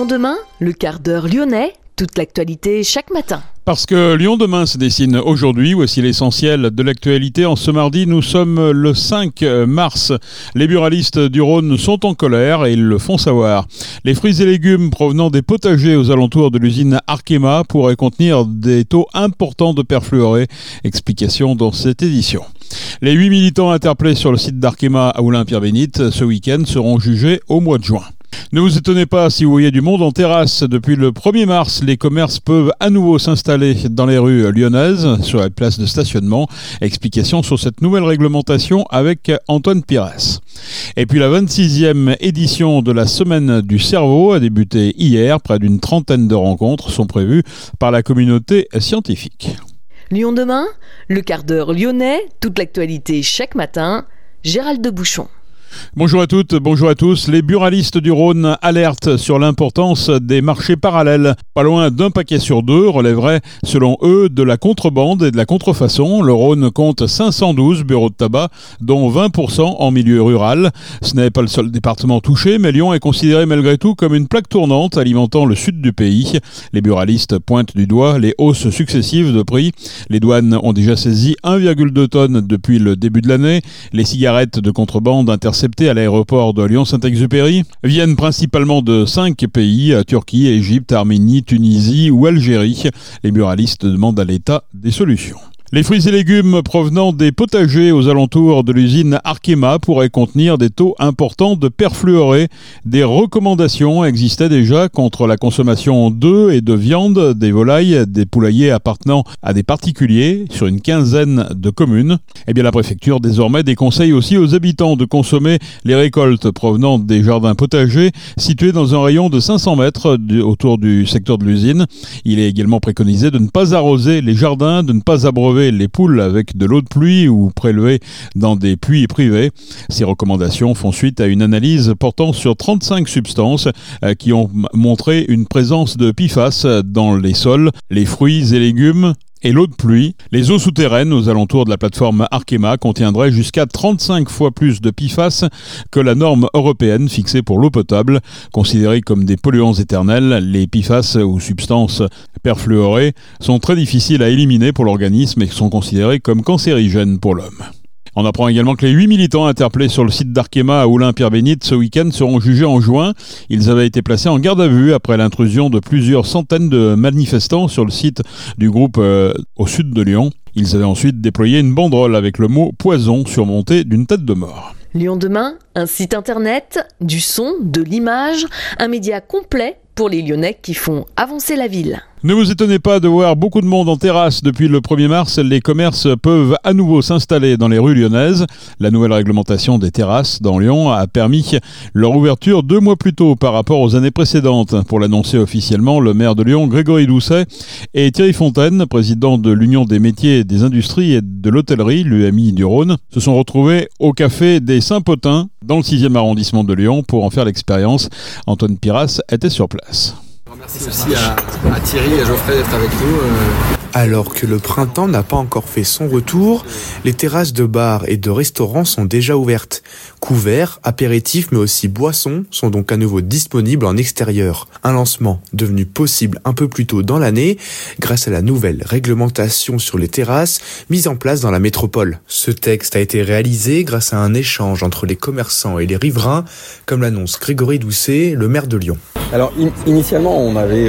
Lyon demain, le quart d'heure lyonnais, toute l'actualité chaque matin. Parce que Lyon demain se dessine aujourd'hui, voici l'essentiel de l'actualité. En ce mardi, nous sommes le 5 mars. Les buralistes du Rhône sont en colère et ils le font savoir. Les fruits et légumes provenant des potagers aux alentours de l'usine Arkema pourraient contenir des taux importants de perfluorés. Explication dans cette édition. Les 8 militants interpellés sur le site d'Arkema à Oulin-Pierre-Bénite ce week-end seront jugés au mois de juin. Ne vous étonnez pas si vous voyez du monde en terrasse. Depuis le 1er mars, les commerces peuvent à nouveau s'installer dans les rues lyonnaises, sur la place de stationnement. Explication sur cette nouvelle réglementation avec Antoine Pires. Et puis la 26e édition de la Semaine du cerveau a débuté hier. Près d'une trentaine de rencontres sont prévues par la communauté scientifique. Lyon demain, le quart d'heure lyonnais, toute l'actualité chaque matin. Gérald de Bouchon. Bonjour à toutes, bonjour à tous. Les buralistes du Rhône alertent sur l'importance des marchés parallèles. Pas loin d'un paquet sur deux relèverait, selon eux, de la contrebande et de la contrefaçon. Le Rhône compte 512 bureaux de tabac, dont 20% en milieu rural. Ce n'est pas le seul département touché, mais Lyon est considéré malgré tout comme une plaque tournante alimentant le sud du pays. Les buralistes pointent du doigt les hausses successives de prix. Les douanes ont déjà saisi 1,2 tonnes depuis le début de l'année. Les cigarettes de contrebande interceptées à l'aéroport de Lyon-Saint-Exupéry viennent principalement de 5 pays, Turquie, Égypte, Arménie, Tunisie ou Algérie. Les buralistes demandent à l'État des solutions. Les fruits et légumes provenant des potagers aux alentours de l'usine Arkema pourraient contenir des taux importants de perfluorés. Des recommandations existaient déjà contre la consommation d'œufs et de viande, des volailles, des poulaillers appartenant à des particuliers sur une quinzaine de communes. Eh bien, la préfecture désormais déconseille aussi aux habitants de consommer les récoltes provenant des jardins potagers situés dans un rayon de 500 mètres autour du secteur de l'usine. Il est également préconisé de ne pas arroser les jardins, de ne pas abreuver les poules avec de l'eau de pluie ou prélever dans des puits privés. Ces recommandations font suite à une analyse portant sur 35 substances qui ont montré une présence de PFAS dans les sols, les fruits et légumes et l'eau de pluie. Les eaux souterraines aux alentours de la plateforme Arkema contiendraient jusqu'à 35 fois plus de PFAS que la norme européenne fixée pour l'eau potable. Considérées comme des polluants éternels, les PFAS ou substances perfluorées sont très difficiles à éliminer pour l'organisme et sont considérées comme cancérigènes pour l'homme. On apprend également que les 8 militants interpellés sur le site d'Arkema à Oulin-Pierre-Bénite ce week-end seront jugés en juin. Ils avaient été placés en garde à vue après l'intrusion de plusieurs centaines de manifestants sur le site du groupe au sud de Lyon. Ils avaient ensuite déployé une banderole avec le mot « poison » surmonté d'une tête de mort. Lyon demain, un site internet, du son, de l'image, un média complet pour les Lyonnais qui font avancer la ville. Ne vous étonnez pas de voir beaucoup de monde en terrasse. Depuis le 1er mars, les commerces peuvent à nouveau s'installer dans les rues lyonnaises. La nouvelle réglementation des terrasses dans Lyon a permis leur ouverture 2 mois plus tôt par rapport aux années précédentes. Pour l'annoncer officiellement, le maire de Lyon, Grégory Doucet, et Thierry Fontaine, président de l'Union des métiers, des industries et de l'hôtellerie, l'UMI du Rhône, se sont retrouvés au café des Saint-Potins dans le 6e arrondissement de Lyon pour en faire l'expérience. Antoine Pires était sur place. Merci aussi à Thierry et à Geoffrey d'être avec nous. Alors que le printemps n'a pas encore fait son retour, les terrasses de bars et de restaurants sont déjà ouvertes. Couverts, apéritifs mais aussi boissons sont donc à nouveau disponibles en extérieur. Un lancement devenu possible un peu plus tôt dans l'année grâce à la nouvelle réglementation sur les terrasses mise en place dans la métropole. Ce texte a été réalisé grâce à un échange entre les commerçants et les riverains, comme l'annonce Grégory Doucet, le maire de Lyon. Alors initialement on avait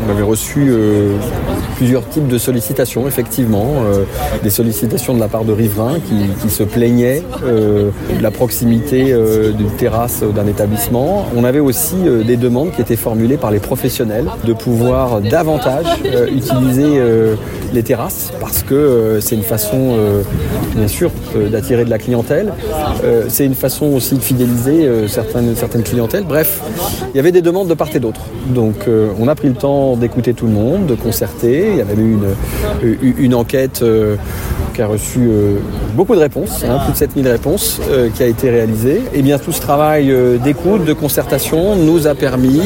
reçu plusieurs types de sollicitations, effectivement, des sollicitations de la part de riverains qui se plaignaient de la proximité d'une terrasse d'un établissement. On avait aussi des demandes qui étaient formulées par les professionnels de pouvoir davantage utiliser les terrasses parce que c'est une façon, bien sûr, d'attirer de la clientèle. C'est une façon aussi de fidéliser certaines clientèles. Bref, il y avait des demandes de part et d'autre. Donc on a pris le temps d'écouter tout le monde, de concerter. Il y avait eu une enquête qui a reçu beaucoup de réponses, plus de 7000 réponses qui a été réalisée. Et bien tout ce travail d'écoute, de concertation nous a permis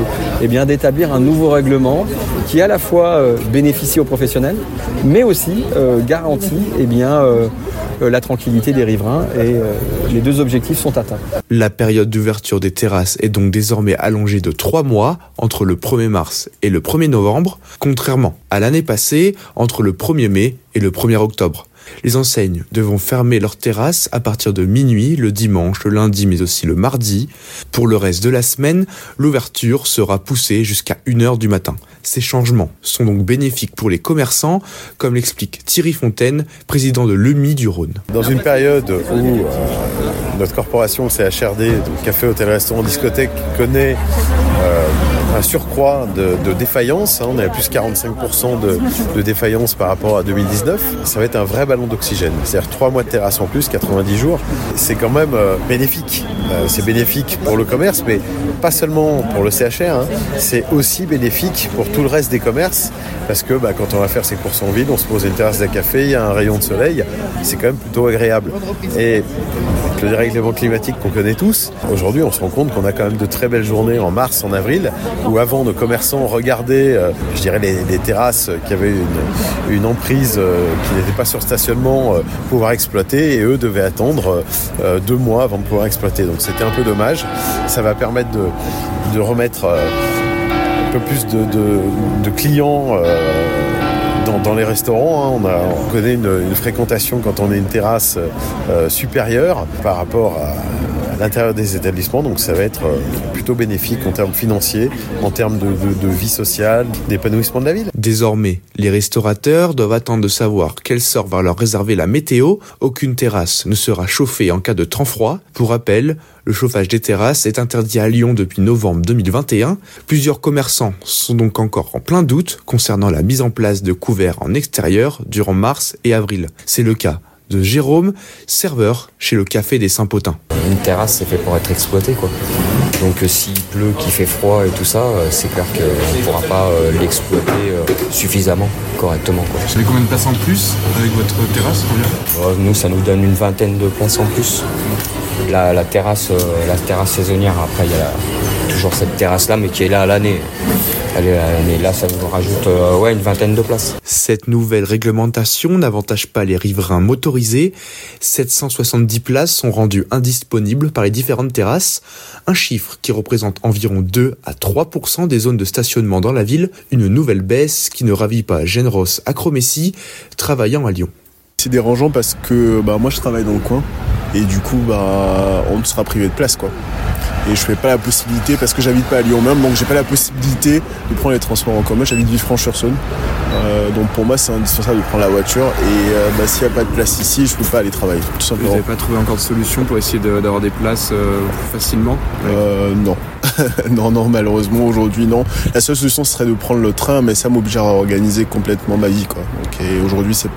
d'établir un nouveau règlement qui à la fois bénéficie aux professionnels, mais aussi garantit la tranquillité des riverains et les deux objectifs sont atteints. La période d'ouverture des terrasses est donc désormais allongée de 3 mois entre le 1er mars et le 1er novembre, contrairement à l'année passée entre le 1er mai et le 1er octobre. Les enseignes devront fermer leurs terrasses à partir de minuit le dimanche, le lundi mais aussi le mardi. Pour le reste de la semaine, l'ouverture sera poussée jusqu'à 1h du matin. Ces changements sont donc bénéfiques pour les commerçants, comme l'explique Thierry Fontaine, président de l'EMI du Rhône. Dans une période où notre corporation, le CHRD, donc café, hôtel, restaurant, discothèque, connaît un surcroît de défaillance, on est à plus 45% de défaillance par rapport à 2019, ça va être un vrai ballon d'oxygène. C'est-à-dire 3 mois de terrasse en plus, 90 jours, c'est quand même bénéfique. C'est bénéfique pour le commerce, mais pas seulement pour le CHR, c'est aussi bénéfique pour tout le reste des commerces, parce que quand on va faire ses courses en ville, on se pose une terrasse d'un café, il y a un rayon de soleil, c'est quand même plutôt agréable. Et le dérèglement climatique qu'on connaît tous, aujourd'hui on se rend compte qu'on a quand même de très belles journées en mars, en avril, où avant nos commerçants regardaient, les terrasses qui avaient une emprise qui n'était pas sur stationnement, pouvoir exploiter, et eux devaient attendre 2 mois avant de pouvoir exploiter. Donc c'était un peu dommage. Ça va permettre de remettre un peu plus de clients dans les restaurants. On connaît une fréquentation quand on est une terrasse supérieure par rapport à l'intérieur des établissements, donc ça va être plutôt bénéfique en termes financiers, en termes de vie sociale, d'épanouissement de la ville. Désormais, les restaurateurs doivent attendre de savoir quel sort va leur réserver la météo. Aucune terrasse ne sera chauffée en cas de temps froid. Pour rappel, le chauffage des terrasses est interdit à Lyon depuis novembre 2021. Plusieurs commerçants sont donc encore en plein doute concernant la mise en place de couverts en extérieur durant mars et avril. C'est le cas de Jérôme, serveur chez le Café des Saint-Potins. Une terrasse, c'est fait pour être exploité, quoi. Donc s'il pleut, qu'il fait froid et tout ça, c'est clair qu'on ne pourra pas l'exploiter suffisamment, correctement, quoi. Vous avez combien de places en plus avec votre terrasse? Nous, ça nous donne une vingtaine de places en plus. La terrasse saisonnière, après, il y a toujours cette terrasse-là, mais qui est là à l'année. Mais là, ça nous rajoute une vingtaine de places. Cette nouvelle réglementation n'avantage pas les riverains motorisés. 770 places sont rendues indisponibles par les différentes terrasses, un chiffre qui représente environ 2 à 3% des zones de stationnement dans la ville, une nouvelle baisse qui ne ravit pas Genros Acrométie, travaillant à Lyon. C'est dérangeant parce que moi je travaille dans le coin et du coup on sera privé de place, quoi. Et je fais pas la possibilité, parce que j'habite pas à Lyon même, donc j'ai pas la possibilité de prendre les transports en commun. J'habite Villefranche-sur-Saône, donc pour moi c'est indispensable de prendre la voiture, et s'il n'y a pas de place ici, je peux pas aller travailler, tout simplement. Vous n'avez pas trouvé encore de solution pour essayer d'avoir des places plus facilement? Non. non, malheureusement aujourd'hui non. La seule solution serait de prendre le train, mais ça m'obligerait à organiser complètement ma vie, quoi. Donc, et aujourd'hui c'est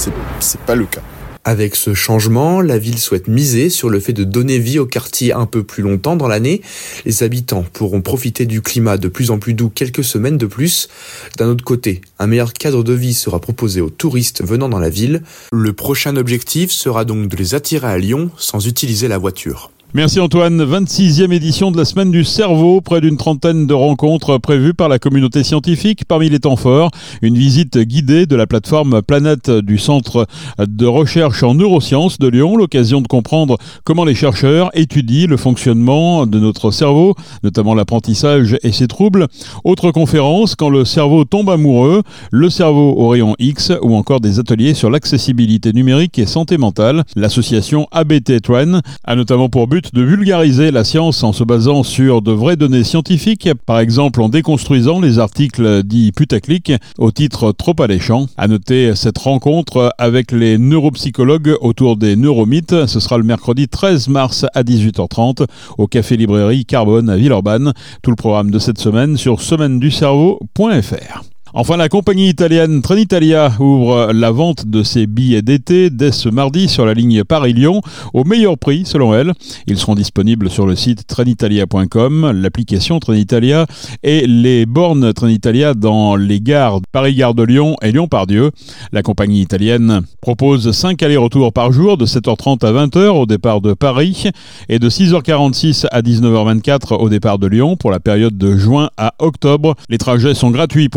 pas le cas. Avec ce changement, la ville souhaite miser sur le fait de donner vie au quartier un peu plus longtemps dans l'année. Les habitants pourront profiter du climat de plus en plus doux quelques semaines de plus. D'un autre côté, un meilleur cadre de vie sera proposé aux touristes venant dans la ville. Le prochain objectif sera donc de les attirer à Lyon sans utiliser la voiture. Merci Antoine. 26e édition de la Semaine du Cerveau. Près d'une trentaine de rencontres prévues par la communauté scientifique. Parmi les temps forts, une visite guidée de la plateforme Planète du Centre de recherche en neurosciences de Lyon. L'occasion de comprendre comment les chercheurs étudient le fonctionnement de notre cerveau, notamment l'apprentissage et ses troubles. Autre conférence, quand le cerveau tombe amoureux, le cerveau au rayon X, ou encore des ateliers sur l'accessibilité numérique et santé mentale. L'association ABT Train a notamment pour but de vulgariser la science en se basant sur de vraies données scientifiques, par exemple en déconstruisant les articles dits putaclic au titre trop alléchant. À noter cette rencontre avec les neuropsychologues autour des neuromythes. Ce sera le mercredi 13 mars à 18h30 au Café Librairie Carbone à Villeurbanne. Tout le programme de cette semaine sur semaineducerveau.fr. Enfin, la compagnie italienne Trenitalia ouvre la vente de ses billets d'été dès ce mardi sur la ligne Paris-Lyon au meilleur prix selon elle. Ils seront disponibles sur le site trenitalia.com, l'application Trenitalia et les bornes Trenitalia dans les gares Paris-Gare de Lyon et Lyon-Pardieu. La compagnie italienne propose 5 allers-retours par jour de 7h30 à 20h au départ de Paris et de 6h46 à 19h24 au départ de Lyon pour la période de juin à octobre. Les trajets sont gratuits pour les enfants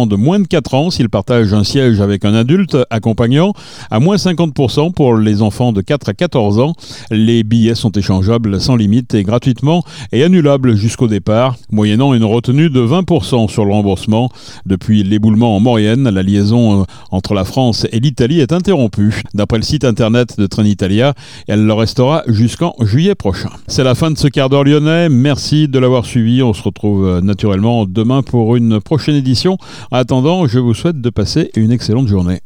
enfants de moins de 4 ans s'ils partagent un siège avec un adulte accompagnant, à moins 50% pour les enfants de 4 à 14 ans. Les billets sont échangeables sans limite et gratuitement et annulables jusqu'au départ, moyennant une retenue de 20% sur le remboursement. Depuis l'éboulement en Maurienne, la liaison entre la France et l'Italie est interrompue. D'après le site internet de Trenitalia, elle le restera jusqu'en juillet prochain. C'est la fin de ce quart d'heure lyonnais. Merci de l'avoir suivi. On se retrouve naturellement demain pour une prochaine édition. En attendant, je vous souhaite de passer une excellente journée.